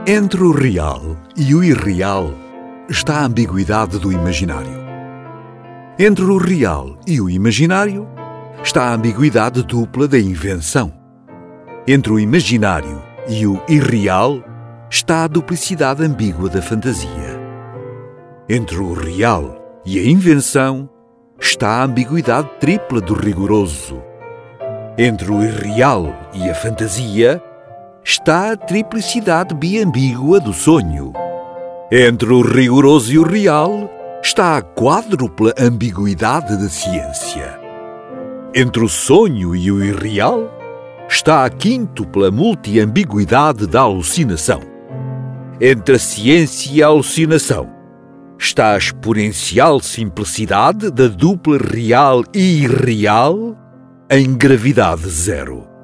Entre o real e o irreal está a ambiguidade do imaginário. Entre o real e o imaginário está a ambiguidade dupla da invenção. Entre o imaginário e o irreal está a duplicidade ambígua da fantasia. Entre o real e a invenção está a ambiguidade tripla do rigoroso. Entre o irreal e a fantasia está a triplicidade biambígua do sonho. Entre o rigoroso e o real está a quádrupla ambiguidade da ciência. Entre o sonho e o irreal está a quíntupla multiambiguidade da alucinação. Entre a ciência e a alucinação está a exponencial simplicidade da dupla real e irreal em gravidade zero.